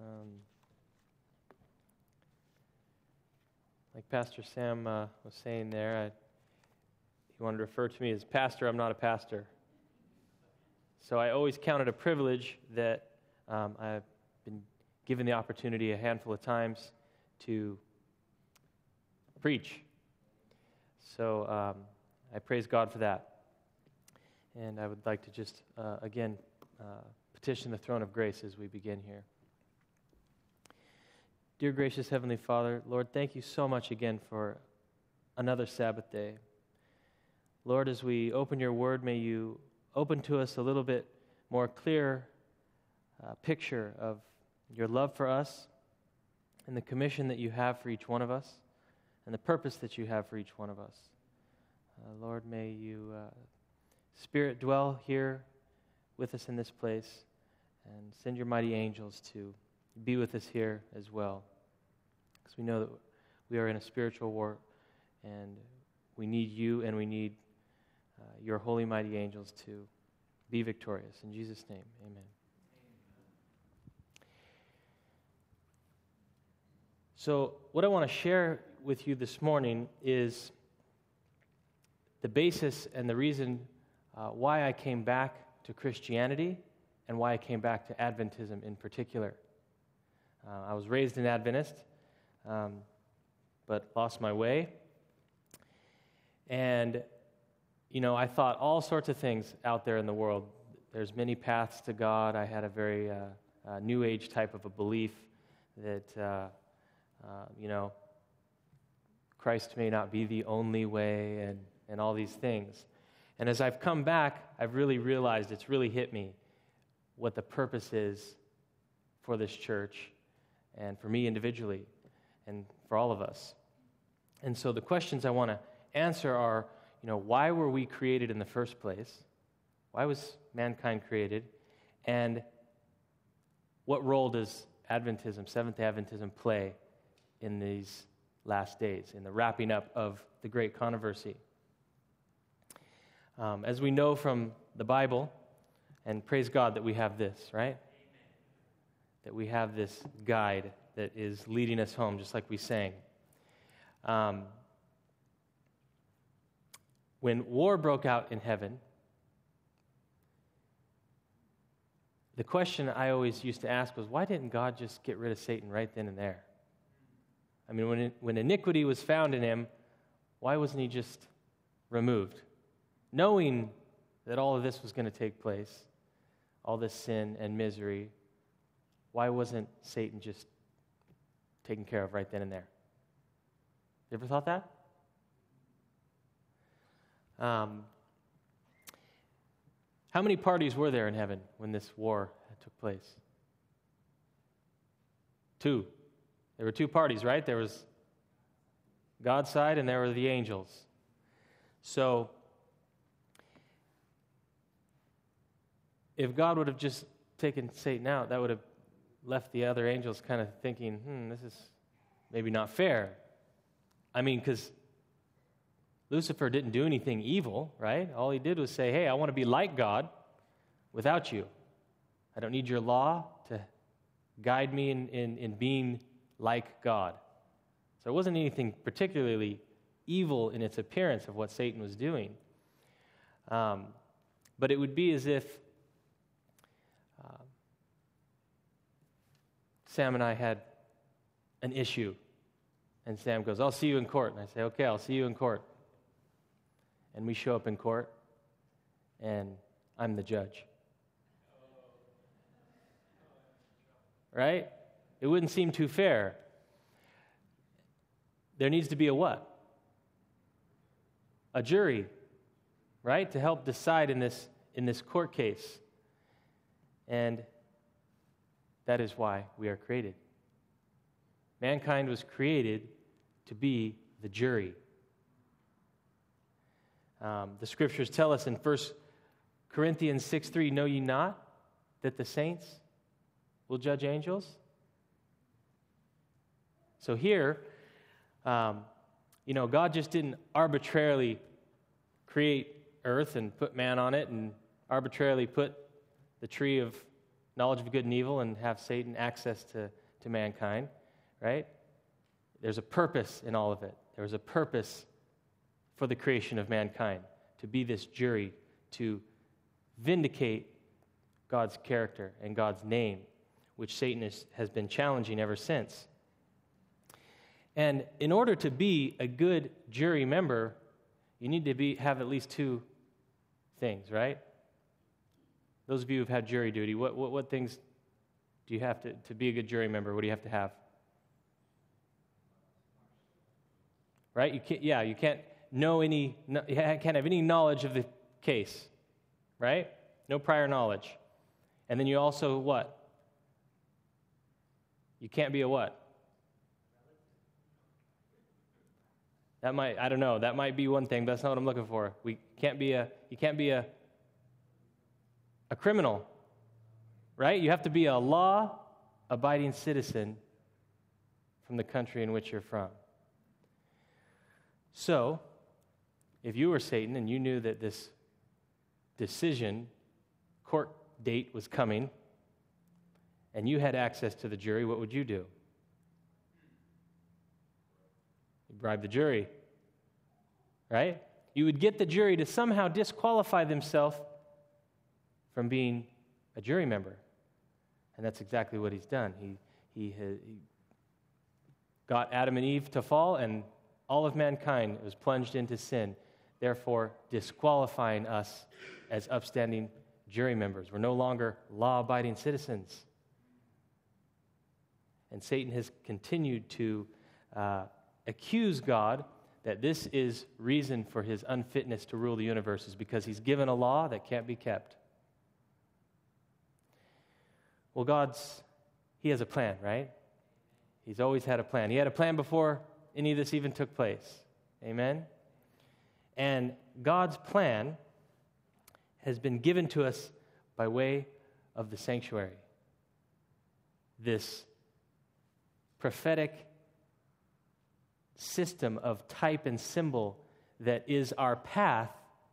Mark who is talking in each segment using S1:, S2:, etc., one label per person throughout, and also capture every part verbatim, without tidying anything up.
S1: Um, like Pastor Sam uh, was saying there, I, he wanted to refer to me as pastor. I'm not a pastor. So I always count it a privilege that um, I've been given the opportunity a handful of times to preach. So um, I praise God for that. And I would like to just, uh, again, uh, petition the throne of grace as we begin here. Dear gracious Heavenly Father, Lord, thank you so much again for another Sabbath day. Lord, as we open your word, may you open to us a little bit more clear uh, picture of your love for us and the commission that you have for each one of us and the purpose that you have for each one of us. Uh, Lord, may you, uh, Spirit, dwell here with us in this place and send your mighty angels to be with us here as well. Because we know that we are in a spiritual war and we need you and we need uh, your holy mighty angels to be victorious. In Jesus' name, amen. So what I want to share with you this morning is the basis and the reason uh, why I came back to Christianity and why I came back to Adventism in particular. Uh, I was raised an Adventist, um, but lost my way. And, you know, I thought all sorts of things out there in the world. There's many paths to God. I had a very uh, uh, New Age type of a belief that, uh, uh, you know, Christ may not be the only way and, and all these things. And as I've come back, I've really realized, it's really hit me what the purpose is for this church and for me individually and for all of us. And so the questions I want to answer are, you know, why were we created in the first place? Why was mankind created? And what role does Adventism, Seventh-day Adventism, play in these last days, in the wrapping up of the great controversy? Um, as we know from the Bible, and praise God that we have this, right? That we have this guide that is leading us home, just like we sang. Um, when war broke out in heaven, the question I always used to ask was, why didn't God just get rid of Satan right then and there? I mean, when, it, when iniquity was found in him, why wasn't he just removed? Knowing that all of this was going to take place, all this sin and misery, why wasn't Satan just taken care of right then and there? You ever thought that? Um, how many parties were there in heaven when this war took place? Two. There were two parties, right? There was God's side and there were the angels. So, if God would have just taken Satan out, that would have left the other angels kind of thinking, hmm, this is maybe not fair. I mean, because Lucifer didn't do anything evil, right? All he did was say, hey, I want to be like God without you. I don't need your law to guide me in, in, in being like God. So it wasn't anything particularly evil in its appearance of what Satan was doing. Um, but it would be as if uh, Sam and I had an issue. And Sam goes, I'll see you in court. And I say, okay, I'll see you in court. And we show up in court, and I'm the judge. Right? It wouldn't seem too fair. There needs to be a what? A jury, right? To help decide in this, in this court case. And that is why we are created. Mankind was created to be the jury. Um, the scriptures tell us in First Corinthians six three, know ye not that the saints will judge angels? So here, um, you know, God just didn't arbitrarily create earth and put man on it and arbitrarily put the tree of knowledge of good and evil and have Satan access to, to mankind, right? There's a purpose in all of it. There was a purpose for the creation of mankind, to be this jury, to vindicate God's character and God's name, which Satan is, has been challenging ever since. And in order to be a good jury member, you need to be have at least two things, right? Those of you who've had jury duty, what, what, what things do you have to, to be a good jury member? What do you have to have? Right? You can't, yeah, you can't know any, you can't have any knowledge of the case, right? No prior knowledge. And then you also what? You can't be a what? That might, I don't know, that might be one thing, but that's not what I'm looking for. We can't be a, you can't be a, a criminal, right? You have to be a law-abiding citizen from the country in which you're from. So, if you were Satan and you knew that this decision, court date was coming, and you had access to the jury, what would you do? You'd bribe the jury, right? You would get the jury to somehow disqualify themselves from being a jury member. And that's exactly what he's done. He, he, he got Adam and Eve to fall, and all of mankind was plunged into sin, therefore disqualifying us as upstanding jury members. We're no longer law-abiding citizens. And Satan has continued to uh, accuse God that this is reason for his unfitness to rule the universe, is because he's given a law that can't be kept. Well, God's, he has a plan, right? He's always had a plan. He had a plan before any of this even took place. Amen? And God's plan has been given to us by way of the sanctuary. This prophetic system of type and symbol that is our path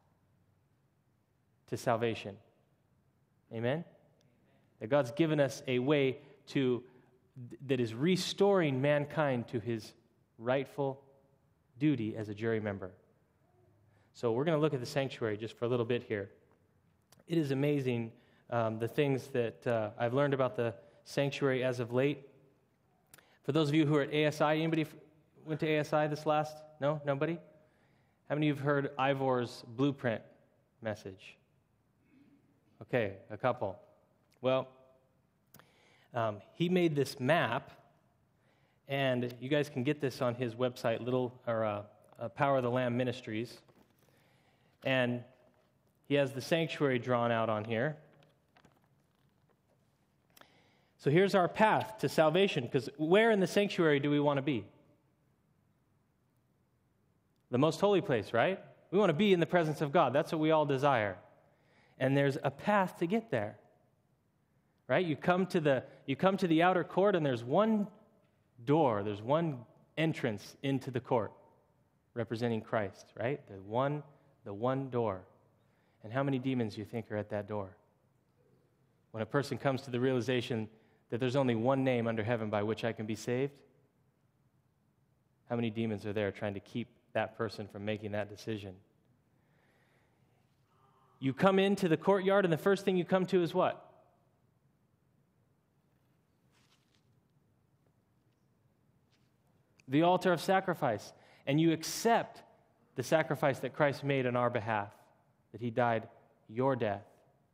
S1: to salvation. Amen? That God's given us a way to that is restoring mankind to his rightful duty as a jury member. So we're going to look at the sanctuary just for a little bit here. It is amazing um, the things that uh, I've learned about the sanctuary as of late. For those of you who are at A S I, anybody f- went to A S I this last? No? Nobody? How many of you have heard Ivor's blueprint message? Okay, a couple. Well, um, he made this map, and you guys can get this on his website, Little or uh, uh, Power of the Lamb Ministries. And he has the sanctuary drawn out on here. So here's our path to salvation, because where in the sanctuary do we want to be? The most holy place, right? We want to be in the presence of God. That's what we all desire. And there's a path to get there. Right? You come to the you come to the outer court, and there's one door, there's one entrance into the court representing Christ, right? The one the one door. And how many demons do you think are at that door? When a person comes to the realization that there's only one name under heaven by which I can be saved, how many demons are there trying to keep that person from making that decision? You come into the courtyard, and the first thing you come to is what? The altar of sacrifice. And you accept the sacrifice that Christ made on our behalf, that he died your death.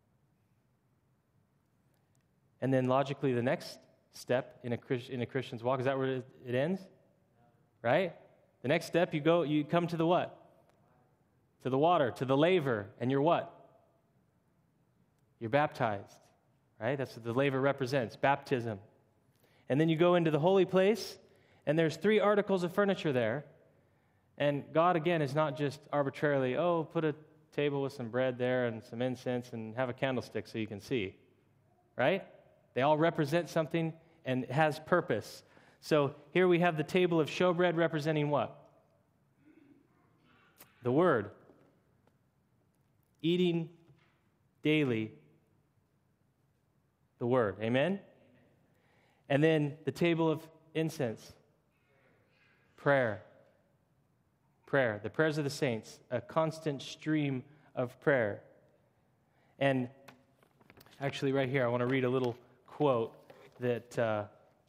S1: And then logically, the next step in a, in a Christian's walk, is that where it ends? Right? The next step, you go, you come to the what? To the water, to the laver, and you're what? You're baptized. Right? That's what the laver represents, baptism. And then you go into the holy place, and there's three articles of furniture there. And God, again, is not just arbitrarily, oh, put a table with some bread there and some incense and have a candlestick so you can see. Right? They all represent something and it has purpose. So here we have the table of showbread representing what? The Word. Eating daily the Word. Amen? And then the table of incense, prayer. Prayer, the prayers of the saints, a constant stream of prayer. And actually right here, I want to read a little quote that, uh,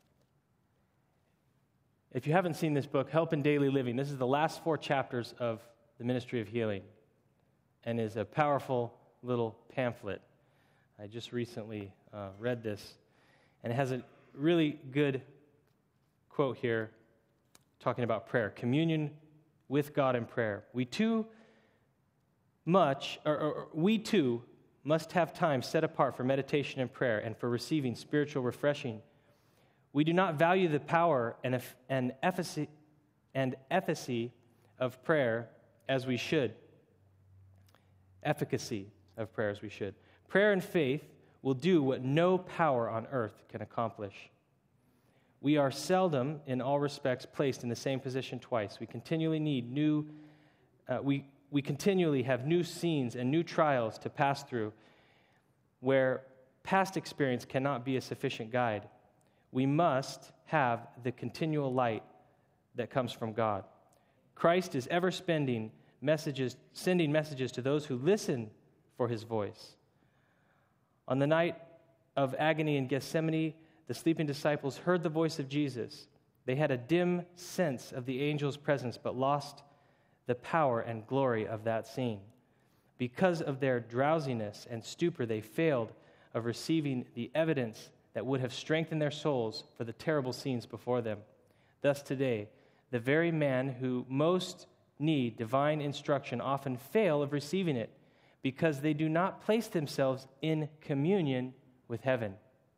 S1: if you haven't seen this book, Help in Daily Living, this is the last four chapters of the Ministry of Healing and is a powerful little pamphlet. I just recently uh, read this, and it has a really good quote here talking about prayer. Communion with God in prayer. We too much, or, or we too must have time set apart for meditation and prayer and for receiving spiritual refreshing. We do not value the power and, and, efficacy, and efficacy of prayer as we should. Efficacy of prayer as we should. Prayer and faith will do what no power on earth can accomplish. We are seldom, in all respects, placed in the same position twice. We continually need new, uh, we, we continually have new scenes and new trials to pass through where past experience cannot be a sufficient guide. We must have the continual light that comes from God. Christ is ever spending messages, sending messages to those who listen for his voice. On the night of agony in Gethsemane, the sleeping disciples heard the voice of Jesus. They had a dim sense of the angel's presence, but lost the power and glory of that scene. Because of their drowsiness and stupor, they failed of receiving the evidence that would have strengthened their souls for the terrible scenes before them. Thus today, the very men who most need divine instruction often fail of receiving it because they do not place themselves in communion with heaven.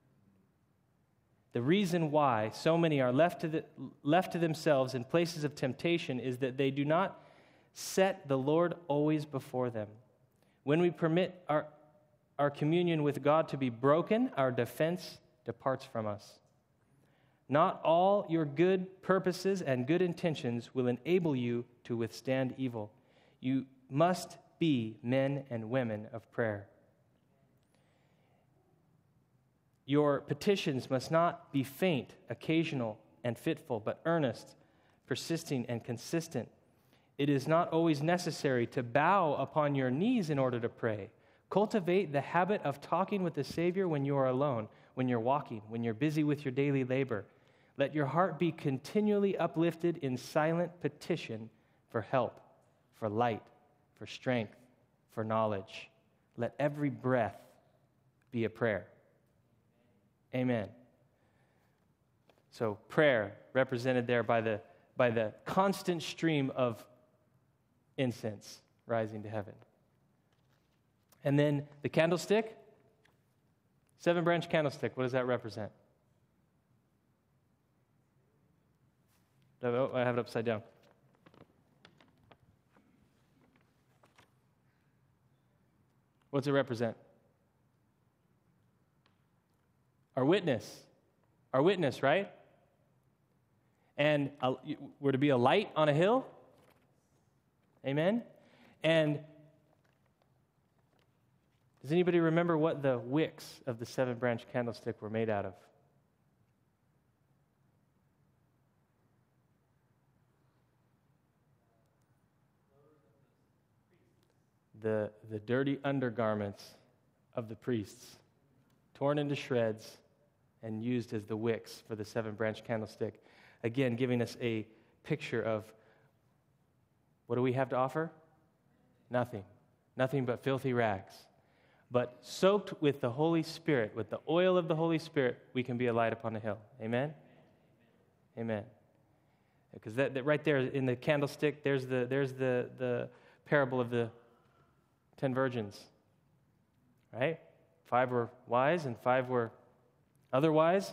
S1: The reason why so many are left to, the, left to themselves in places of temptation is that they do not set the Lord always before them. When we permit our, our communion with God to be broken, our defense departs from us. Not all your good purposes and good intentions will enable you to withstand evil. You must be men and women of prayer. Your petitions must not be faint, occasional, and fitful, but earnest, persisting, and consistent. It is not always necessary to bow upon your knees in order to pray. Cultivate the habit of talking with the Savior when you are alone, when you're walking, when you're busy with your daily labor. Let your heart be continually uplifted in silent petition for help, for light, for strength, for knowledge. Let every breath be a prayer. Amen. So prayer represented there by the, by the constant stream of incense rising to heaven. And then the candlestick, seven-branch candlestick, what does that represent? Oh, I have it upside down. What's it represent? Our witness. Our witness, right? And uh, we're to be a light on a hill. Amen? And does anybody remember what the wicks of the seven-branch candlestick were made out of? The, the dirty undergarments of the priests, torn into shreds and used as the wicks for the seven-branch candlestick. Again, giving us a picture of what do we have to offer? Nothing. Nothing but filthy rags. But soaked with the Holy Spirit, with the oil of the Holy Spirit, we can be a light upon the hill. Amen? Amen. Because that, that right there in the candlestick, there's the there's the, the parable of the ten virgins. Right? Five were wise and five were otherwise.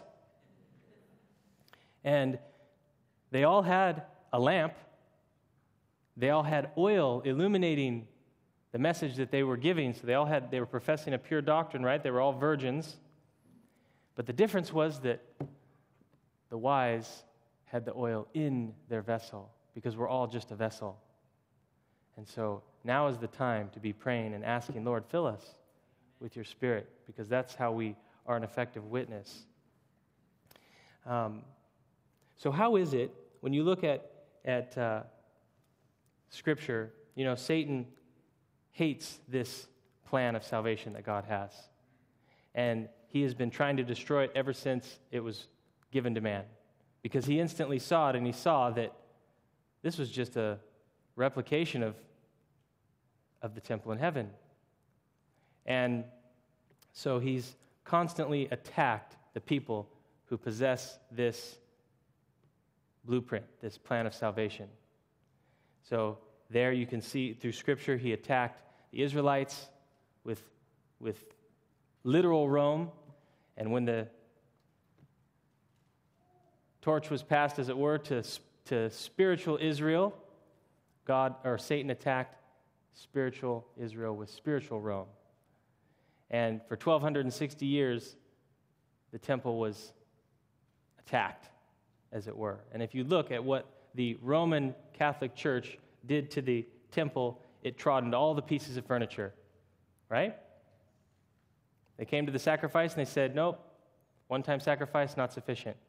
S1: And they all had a lamp. They all had oil illuminating the message that they were giving. So they all had, they were professing a pure doctrine, right? They were all virgins. But the difference was that the wise had the oil in their vessel because we're all just a vessel. And so now is the time to be praying and asking, Lord, fill us with your Spirit, because that's how we are an effective witness. Um, so how is it, when you look at, at uh, Scripture, you know, Satan hates this plan of salvation that God has. And he has been trying to destroy it ever since it was given to man. Because he instantly saw it, and he saw that this was just a replication of, of the temple in heaven. And so he's constantly attacked the people who possess this blueprint, this plan of salvation. So there you can see through Scripture, he attacked the Israelites with, with literal Rome. And when the torch was passed, as it were, to, to spiritual Israel, God or Satan attacked spiritual Israel with spiritual Rome. And for twelve sixty years, the temple was attacked, as it were. And if you look at what the Roman Catholic Church did to the temple, it trod into all the pieces of furniture, right? They came to the sacrifice and they said, nope, one-time sacrifice, not sufficient.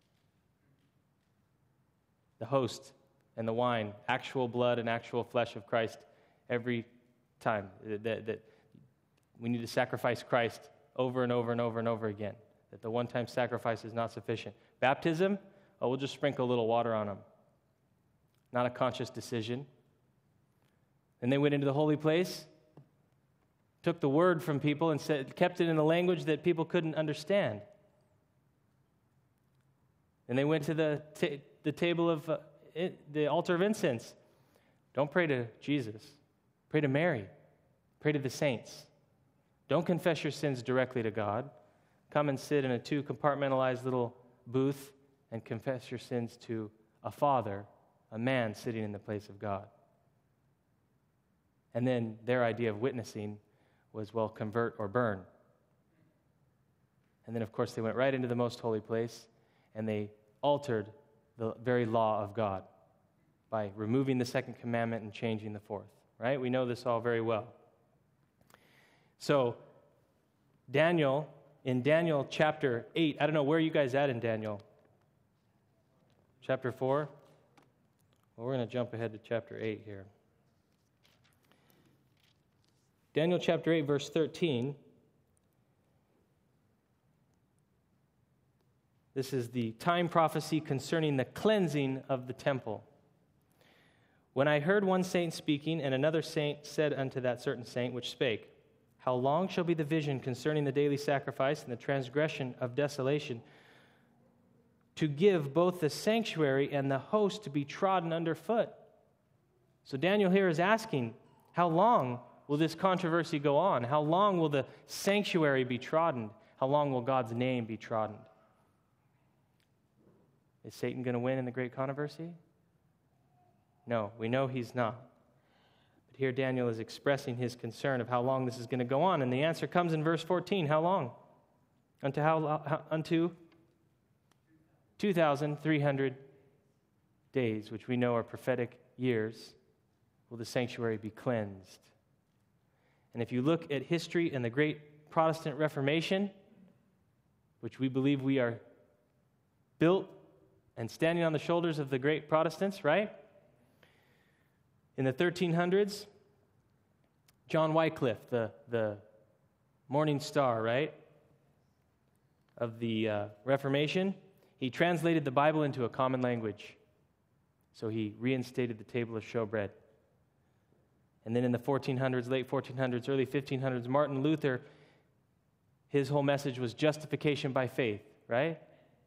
S1: The host and the wine, actual blood and actual flesh of Christ every time. That, that we need to sacrifice Christ over and over and over and over again. That the one-time sacrifice is not sufficient. Baptism, oh, we'll just sprinkle a little water on them. Not a conscious decision. And they went into the holy place, took the word from people and said, kept it in a language that people couldn't understand. And they went to the ta- the table of uh, it, the altar of incense. Don't pray to Jesus. Pray to Mary. Pray to the saints. Don't confess your sins directly to God. Come and sit in a two-compartmentalized little booth and confess your sins to a father, a man sitting in the place of God. And then their idea of witnessing was, well, convert or burn. And then, of course, they went right into the most holy place, and they altered the very law of God by removing the second commandment and changing the fourth, right? We know this all very well. So, Daniel, in Daniel chapter eight, I don't know, where are you guys at in Daniel? Chapter four? Well, we're going to jump ahead to chapter eight here. Daniel chapter eight, verse thirteen. This is the time prophecy concerning the cleansing of the temple. When I heard one saint speaking, and another saint said unto that certain saint which spake, how long shall be the vision concerning the daily sacrifice and the transgression of desolation, to give both the sanctuary and the host to be trodden under foot? So Daniel here is asking, how long will this controversy go on? How long will the sanctuary be trodden? How long will God's name be trodden? Is Satan going to win in the great controversy? No, we know he's not. But here Daniel is expressing his concern of how long this is going to go on, and the answer comes in verse fourteen. How long? Unto how? Unto two thousand three hundred days, which we know are prophetic years, will the sanctuary be cleansed. And if you look at history and the great Protestant Reformation, which we believe we are built and standing on the shoulders of the great Protestants, right? In the thirteen hundreds, John Wycliffe, the, the morning star, right, of the uh, Reformation, he translated the Bible into a common language. So he reinstated the table of showbread. And then in the fourteen hundreds, late fourteen hundreds, early fifteen hundreds, Martin Luther, his whole message was justification by faith, right?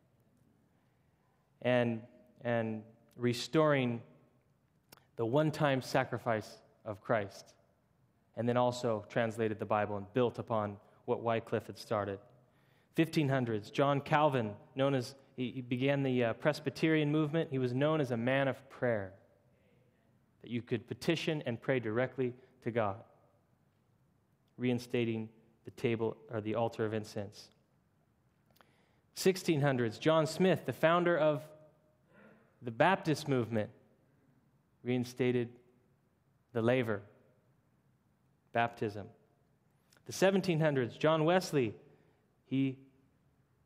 S1: And, and restoring the one-time sacrifice of Christ. And then also translated the Bible and built upon what Wycliffe had started. fifteen hundreds, John Calvin, known as, he began the uh, Presbyterian movement. He was known as a man of prayer, that you could petition and pray directly to God, reinstating the table or the altar of incense. sixteen hundreds, John Smith, the founder of the Baptist movement, reinstated the laver, baptism. The seventeen hundreds, John Wesley, he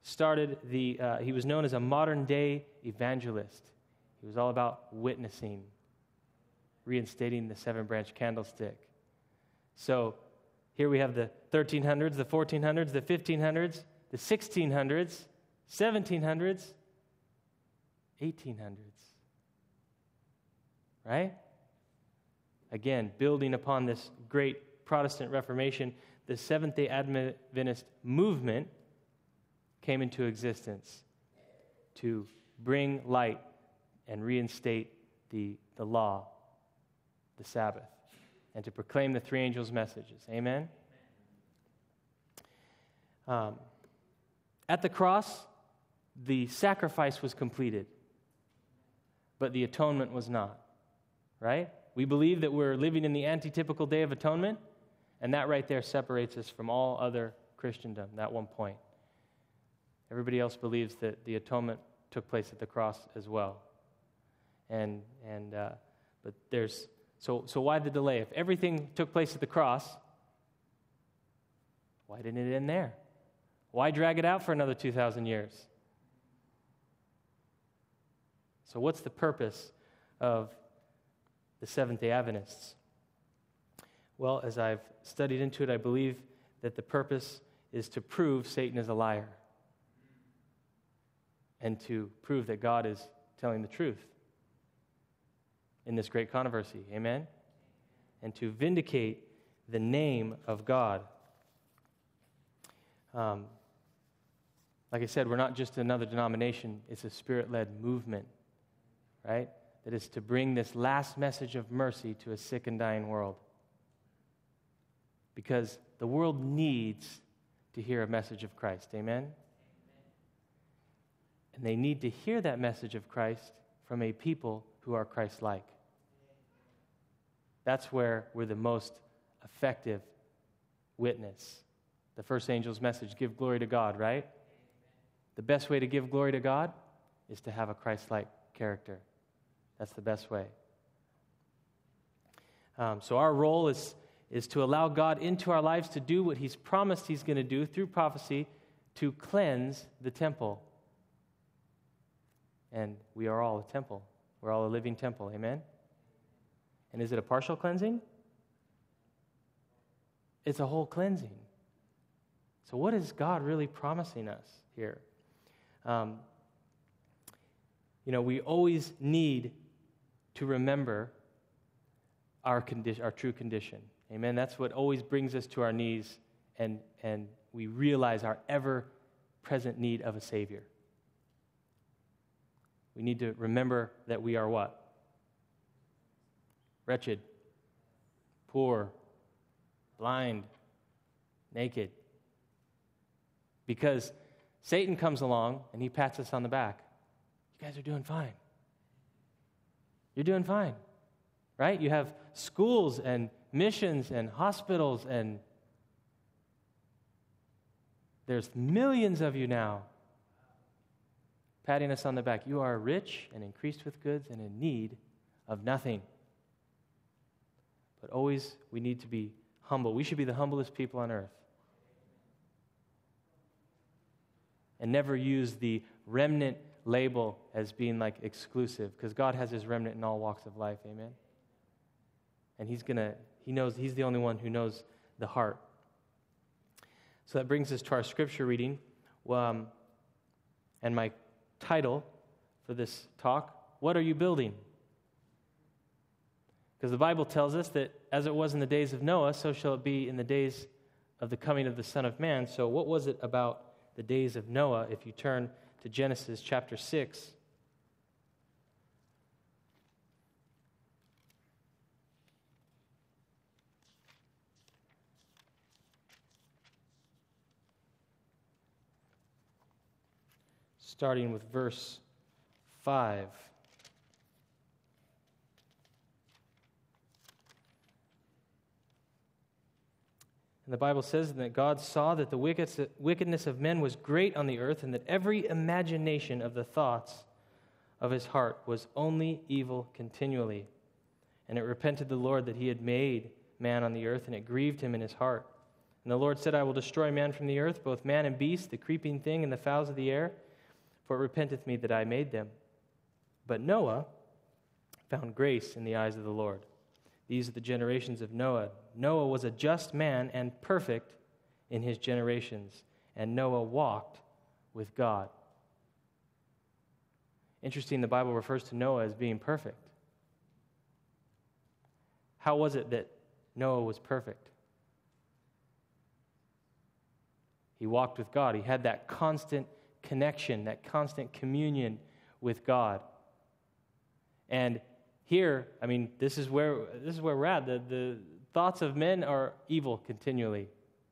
S1: started the, uh, he was known as a modern-day evangelist. He was all about witnessing, reinstating the seven-branch candlestick. So here we have the thirteen hundreds, the fourteen hundreds, the fifteen hundreds, the sixteen hundreds, seventeen hundreds, eighteen hundreds. Right? Again, building upon this great Protestant Reformation, the Seventh-day Adventist movement came into existence to bring light and reinstate the, the law, the Sabbath, and to proclaim the three angels' messages. Amen? Um, at the cross, the sacrifice was completed, but the atonement was not. Right? We believe that we're living in the antitypical day of atonement, and that right there separates us from all other Christendom, that one point. Everybody else believes that the atonement took place at the cross as well. And and uh, but there's so so why the delay? If everything took place at the cross, why didn't it end there? Why drag it out for another two thousand years? So what's the purpose of the Seventh-day Adventists? Well, as I've studied into it, I believe that the purpose is to prove Satan is a liar and to prove that God is telling the truth in this great controversy. Amen? And to vindicate the name of God. Um, like I said, we're not just another denomination. It's a Spirit-led movement, right? That is to bring this last message of mercy to a sick and dying world. Because the world needs to hear a message of Christ. Amen? And they need to hear that message of Christ from a people who are Christ-like. That's where we're the most effective witness. The first angel's message, give glory to God, right? The best way to give glory to God is to have a Christ-like character. That's the best way. Um, so our role is, is to allow God into our lives to do what He's promised He's going to do through prophecy, to cleanse the temple. And we are all a temple. We're all a living temple. Amen? And is it a partial cleansing? It's a whole cleansing. So what is God really promising us here? Um, you know, we always need to remember our condition, our true condition. Amen? That's what always brings us to our knees, and, and we realize our ever-present need of a Savior. We need to remember that we are what? Wretched, poor, blind, naked. Because Satan comes along and he pats us on the back. You guys are doing fine. You're doing fine, right? You have schools and missions and hospitals, and there's millions of you now patting us on the back. You are rich and increased with goods and in need of nothing. But always we need to be humble. We should be the humblest people on earth. And never use the remnant label as being like exclusive, because God has His remnant in all walks of life. Amen? And He's going to, He knows, He's the only one who knows the heart. So that brings us to our scripture reading. Um, and my title for this talk, what are you building? Because the Bible tells us that as it was in the days of Noah, so shall it be in the days of the coming of the Son of Man. So what was it about the days of Noah? If you turn to Genesis chapter six. Starting with verse five. And the Bible says that God saw that the wickedness of men was great on the earth, and that every imagination of the thoughts of his heart was only evil continually. And it repented the Lord that He had made man on the earth, and it grieved Him in His heart. And the Lord said, I will destroy man from the earth, both man and beast, the creeping thing and the fowls of the air, for it repenteth me that I made them. But Noah found grace in the eyes of the Lord. These are the generations of Noah. Noah was a just man and perfect in his generations, and Noah walked with God. Interesting, the Bible refers to Noah as being perfect. How was it that Noah was perfect? He walked with God. He had that constant connection, that constant communion with God. And here, I mean, this is where this is where we're at. The, the thoughts of men are evil continually.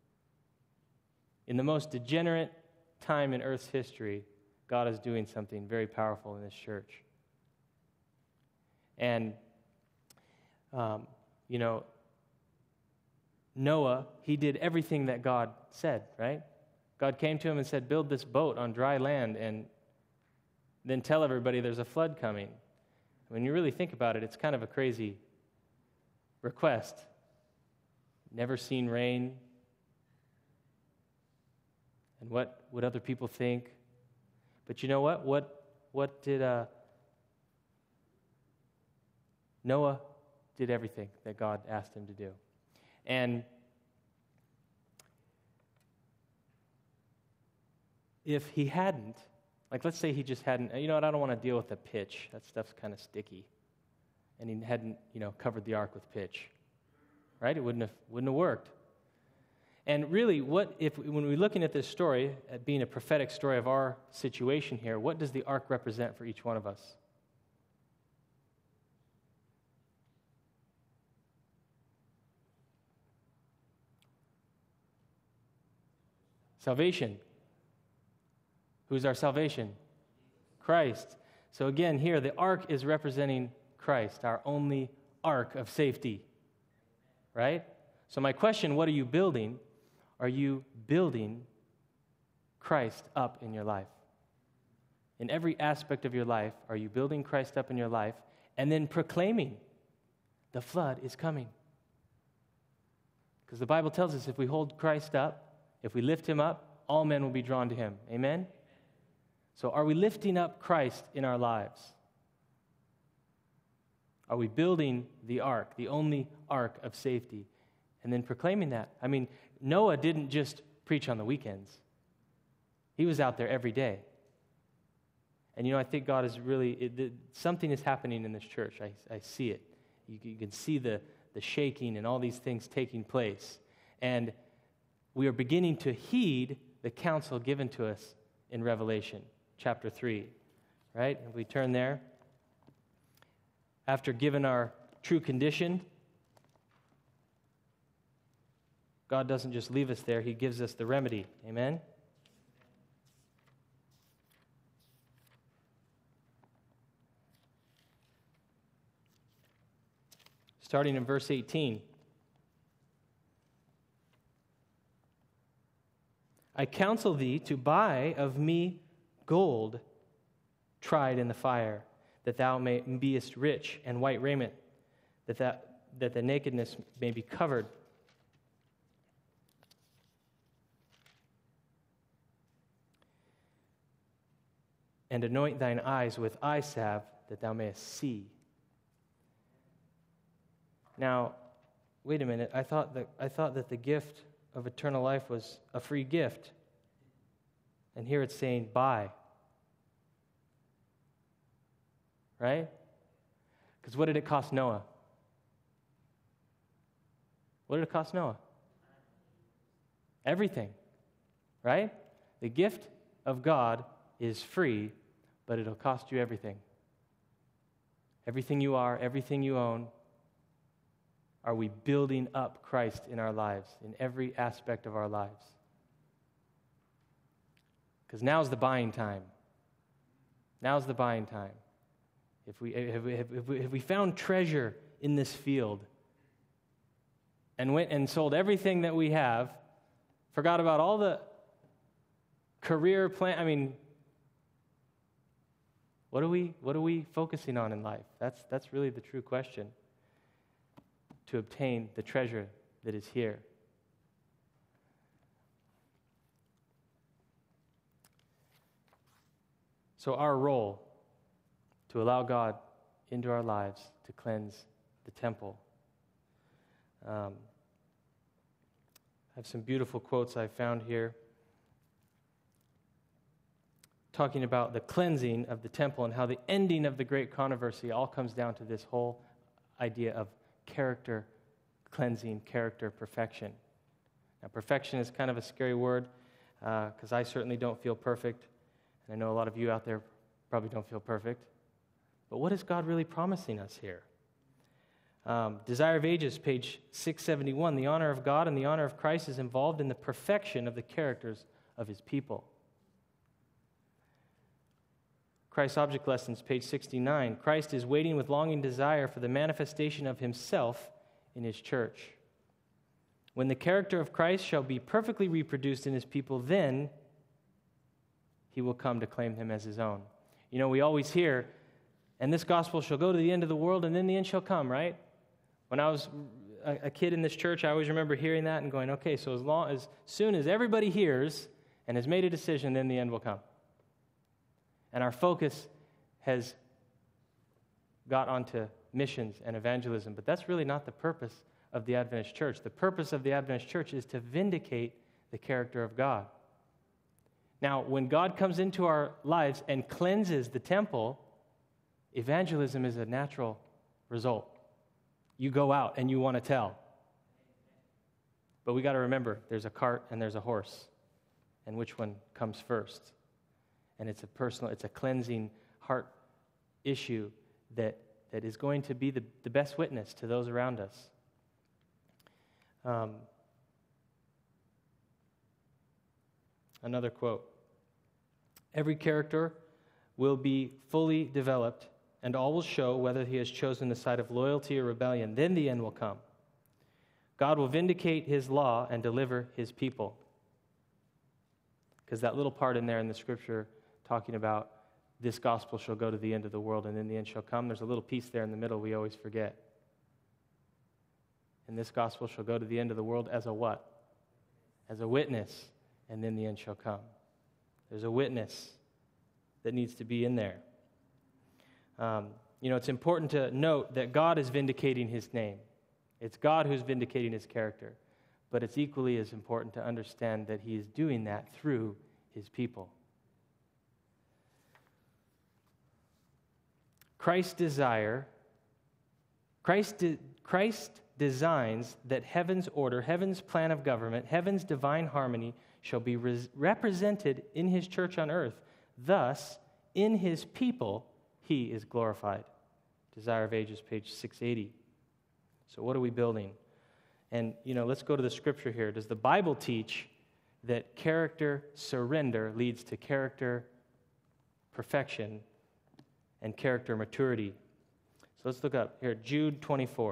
S1: In the most degenerate time in Earth's history, God is doing something very powerful in this church. And, um, you know, Noah, he did everything that God said, right? God came to him and said, build this boat on dry land and then tell everybody there's a flood coming. When you really think about it, it's kind of a crazy request. Never seen rain. And what would other people think? But you know what? What what did uh, Noah did everything that God asked him to do. And if he hadn't, like let's say he just hadn't, you know what, I don't want to deal with the pitch. That stuff's kind of sticky. And he hadn't, you know, covered the ark with pitch. Right? It wouldn't have wouldn't have worked. And really, what if when we're looking at this story, at being a prophetic story of our situation here, what does the ark represent for each one of us? Salvation. Who's our salvation? Christ. So again, here, the ark is representing Christ, our only ark of safety. Right? So my question, what are you building? Are you building Christ up in your life? In every aspect of your life, are you building Christ up in your life and then proclaiming the flood is coming? Because the Bible tells us if we hold Christ up, if we lift him up, all men will be drawn to him. Amen? So are we lifting up Christ in our lives? Are we building the ark, the only ark of safety, and then proclaiming that? I mean, Noah didn't just preach on the weekends. He was out there every day. And you know, I think God is really, it, it, something is happening in this church. I, I see it. You, you can see the, the shaking and all these things taking place. And we are beginning to heed the counsel given to us in Revelation chapter three, right? If we turn there, after given our true condition, God doesn't just leave us there, he gives us the remedy. Amen? Starting in verse eighteen. I counsel thee to buy of me gold tried in the fire, that thou may beest rich, and white raiment, that, that, that the nakedness may be covered. And anoint thine eyes with eye salve, that thou mayest see. Now, wait a minute. I thought that I thought that the gift of eternal life was a free gift. And here it's saying buy. Right? Because what did it cost Noah? What did it cost Noah? Everything. Right? The gift of God is free, but it'll cost you everything. Everything you are, everything you own. Are we building up Christ in our lives, in every aspect of our lives? Because now's the buying time. Now's the buying time. If we, if we, if we, if we found treasure in this field and went and sold everything that we have, forgot about all the career plan, I mean, what are we, what are we focusing on in life? That's, that's really the true question. To obtain the treasure that is here. So our role, to allow God into our lives to cleanse the temple. Um, I have some beautiful quotes I found here talking about the cleansing of the temple and how the ending of the great controversy all comes down to this whole idea of character cleansing, character perfection. Now, perfection is kind of a scary word because uh, I certainly don't feel perfect, and I know a lot of you out there probably don't feel perfect. But what is God really promising us here? Um, Desire of Ages, page six seventy-one, the honor of God and the honor of Christ is involved in the perfection of the characters of his people. Christ's Object Lessons, page sixty-nine, Christ is waiting with longing desire for the manifestation of himself in his church. When the character of Christ shall be perfectly reproduced in his people, then he will come to claim him as his own. You know, we always hear, and this gospel shall go to the end of the world, and then the end shall come, right? When I was a, a kid in this church, I always remember hearing that and going, okay, so as long as soon as everybody hears and has made a decision, then the end will come. And our focus has got onto missions and evangelism, but that's really not the purpose of the Adventist church. The purpose of the Adventist church is to vindicate the character of God. Now, when God comes into our lives and cleanses the temple, evangelism is a natural result. You go out and you want to tell. But we got to remember, there's a cart and there's a horse. And which one comes first? And it's a personal, it's a cleansing heart issue that, that is going to be the, the best witness to those around us. Um, another quote. Every character will be fully developed, and all will show whether he has chosen the side of loyalty or rebellion. Then the end will come. God will vindicate his law and deliver his people. Because that little part in there in the scripture talking about this gospel shall go to the end of the world and then the end shall come, there's a little piece there in the middle we always forget. And this gospel shall go to the end of the world as a what? As a witness, and then the end shall come. There's a witness that needs to be in there. Um, you know, it's important to note that God is vindicating his name. It's God who's vindicating his character. But it's equally as important to understand that he is doing that through his people. Christ's desire, Christ, de- Christ designs that heaven's order, heaven's plan of government, heaven's divine harmony shall be res- represented in his church on earth. Thus, in his people, he is glorified. Desire of Ages, page six eighty. So what are we building? And, you know, let's go to the scripture here. Does the Bible teach that character surrender leads to character perfection and character maturity? So let's look up here, Jude twenty-four.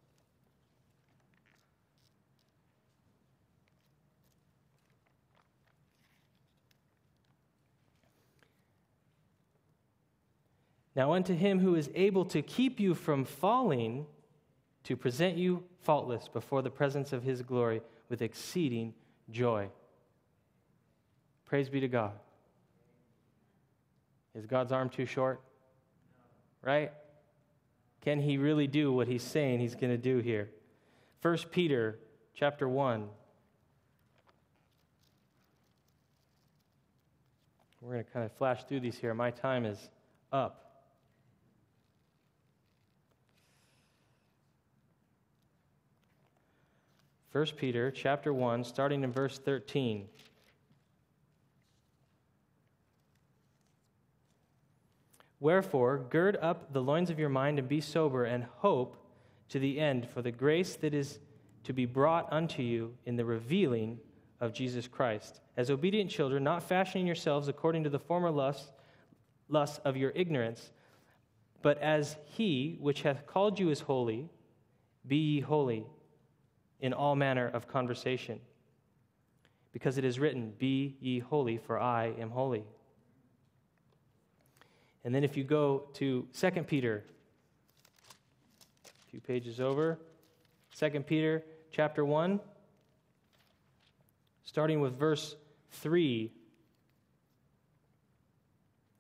S1: Now unto him who is able to keep you from falling, to present you faultless before the presence of his glory with exceeding joy. Praise be to God. Is God's arm too short? Right? Can he really do what he's saying he's going to do here? First Peter chapter one. We're going to kind of flash through these here. My time is up. First Peter chapter one, starting in verse thirteen. Wherefore, gird up the loins of your mind and be sober, and hope to the end for the grace that is to be brought unto you in the revealing of Jesus Christ. As obedient children, not fashioning yourselves according to the former lusts, lusts of your ignorance, but as he which hath called you is holy, be ye holy in all manner of conversation. Because it is written, be ye holy, for I am holy. And then if you go to Second Peter, a few pages over, Second Peter chapter one, starting with verse three.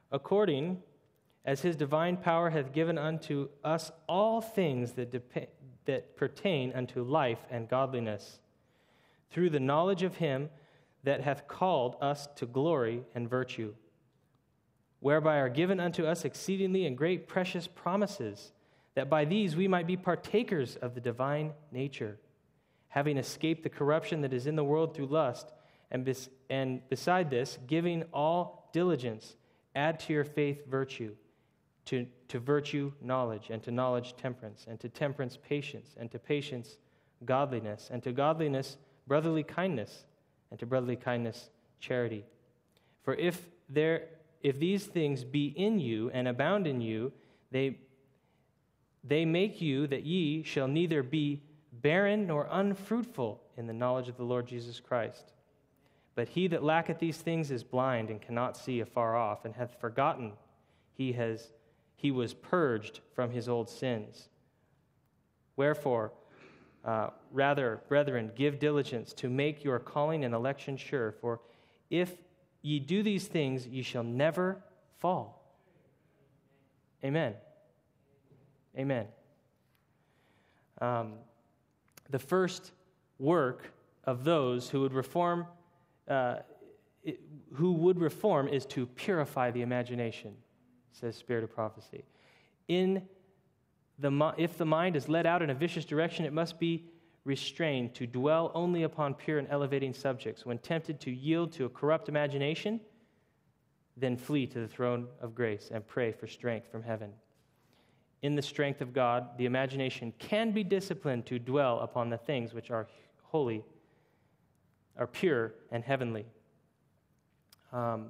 S1: according as his divine power hath given unto us all things that, dep- that pertain unto life and godliness, through the knowledge of him that hath called us to glory and virtue, whereby are given unto us exceedingly and great precious promises, that by these we might be partakers of the divine nature, having escaped the corruption that is in the world through lust, and, bes- and beside this, giving all diligence, add to your faith virtue, to, to virtue knowledge, and to knowledge temperance, and to temperance patience, and to patience godliness, and to godliness brotherly kindness, and to brotherly kindness charity. For if there if these things be in you and abound in you, they they make you that ye shall neither be barren nor unfruitful in the knowledge of the Lord Jesus Christ. But he that lacketh these things is blind and cannot see afar off, and hath forgotten he has he was purged from his old sins. Wherefore, uh, rather, brethren, give diligence to make your calling and election sure. For if ye do these things, ye shall never fall. Amen. Amen. Um, the first work of those who would reform, uh, it, who would reform, is to purify the imagination, says Spirit of Prophecy. In the if the mind is led out in a vicious direction, it must be restrained to dwell only upon pure and elevating subjects. When tempted to yield to a corrupt imagination, then flee to the throne of grace and pray for strength from heaven. In the strength of God, the imagination can be disciplined to dwell upon the things which are holy, are pure and heavenly. Um,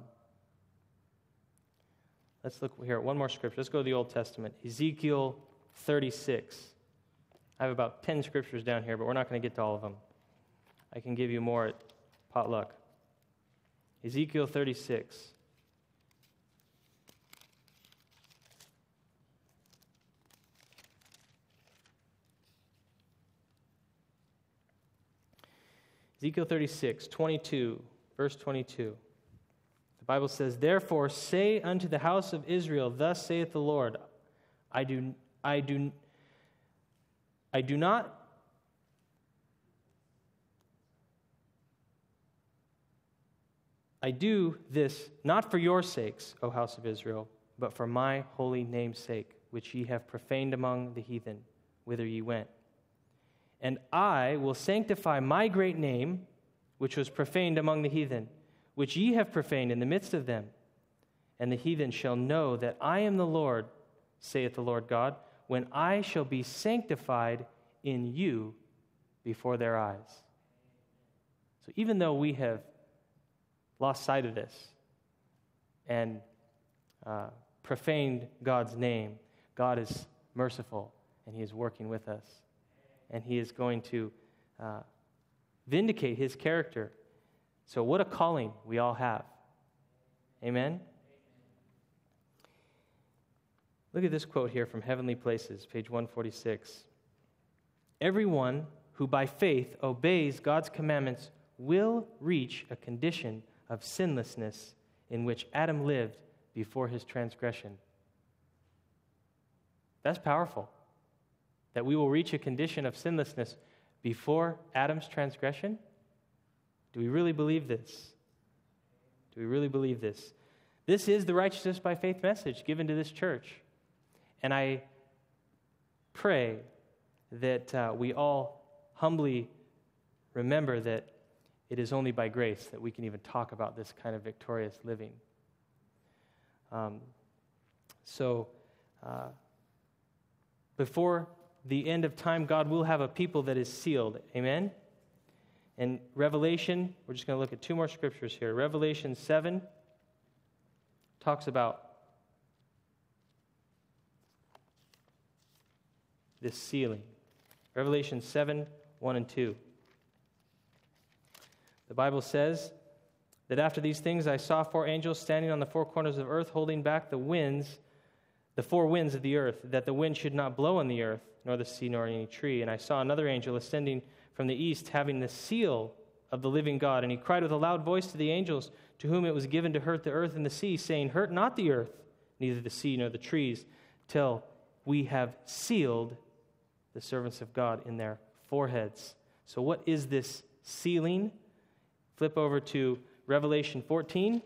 S1: let's look here at one more scripture. Let's go to the Old Testament. Ezekiel thirty-six. I have about ten scriptures down here, but we're not going to get to all of them. I can give you more at potluck. Ezekiel thirty-six. Ezekiel thirty-six, twenty-two, verse twenty-two. The Bible says, "Therefore say unto the house of Israel, thus saith the Lord, I do, I do, I do not I do this not for your sakes, O house of Israel, but for my holy name's sake, which ye have profaned among the heathen, whither ye went. And I will sanctify my great name, which was profaned among the heathen, which ye have profaned in the midst of them. And the heathen shall know that I am the Lord, saith the Lord God, when I shall be sanctified in you before their eyes." So even though we have lost sight of this and uh, profaned God's name, God is merciful and he is working with us. And he is going to uh, vindicate his character. So what a calling we all have. Amen? Look at this quote here from Heavenly Places, page one forty-six. "Everyone who by faith obeys God's commandments will reach a condition of sinlessness in which Adam lived before his transgression." That's powerful. That we will reach a condition of sinlessness before Adam's transgression? Do we really believe this? Do we really believe this? This is the righteousness by faith message given to this church. And I pray that uh, we all humbly remember that it is only by grace that we can even talk about this kind of victorious living. Um, so, uh, before the end of time, God will have a people that is sealed. Amen? And Revelation, we're just going to look at two more scriptures here. Revelation seven talks about this sealing. Revelation seven, one and two. The Bible says that after these things I saw four angels standing on the four corners of earth, holding back the winds, the four winds of the earth, that the wind should not blow on the earth, nor the sea, nor any tree. And I saw another angel ascending from the east, having the seal of the living God. And he cried with a loud voice to the angels to whom it was given to hurt the earth and the sea, saying, hurt not the earth, neither the sea nor the trees, till we have sealed the servants of God in their foreheads. So what is this sealing? Flip over to Revelation fourteen.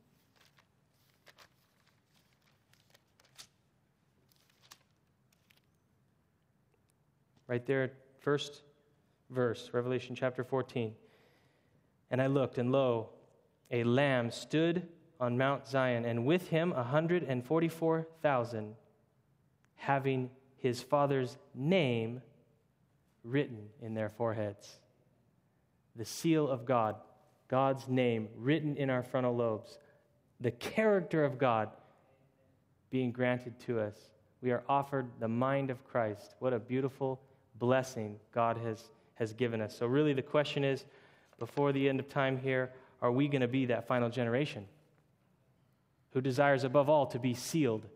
S1: Right there, first verse, Revelation chapter fourteen. And I looked, and lo, a lamb stood on Mount Zion, and with him a hundred and forty-four thousand, having his Father's name written in their foreheads. The seal of God, God's name written in our frontal lobes, the character of God being granted to us. We are offered the mind of Christ. What a beautiful blessing God has, has given us. So really the question is, before the end of time here, are we going to be that final generation who desires above all to be sealed,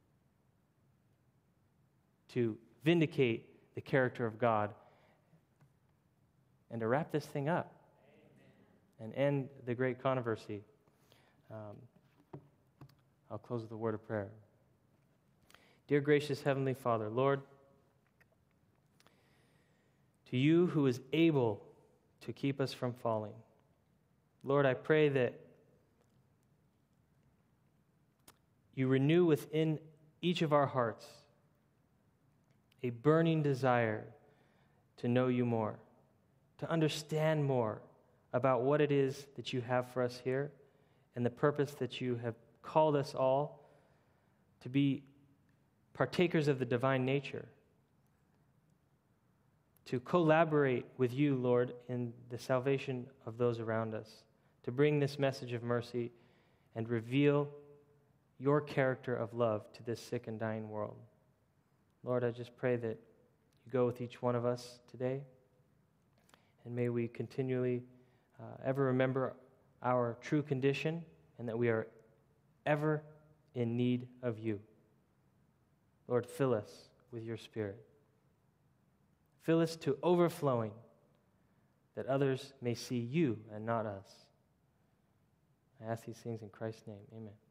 S1: to vindicate the character of God, and to wrap this thing up and end the great controversy? Um, I'll close with a word of prayer. Dear gracious Heavenly Father, Lord, to you who is able to keep us from falling, Lord, I pray that you renew within each of our hearts a burning desire to know you more, to understand more about what it is that you have for us here and the purpose that you have called us all to be partakers of the divine nature, to collaborate with you, Lord, in the salvation of those around us, to bring this message of mercy and reveal your character of love to this sick and dying world. Lord, I just pray that you go with each one of us today, and may we continually uh, ever remember our true condition and that we are ever in need of you. Lord, fill us with your Spirit. Fill us to overflowing, that others may see you and not us. I ask these things in Christ's name. Amen.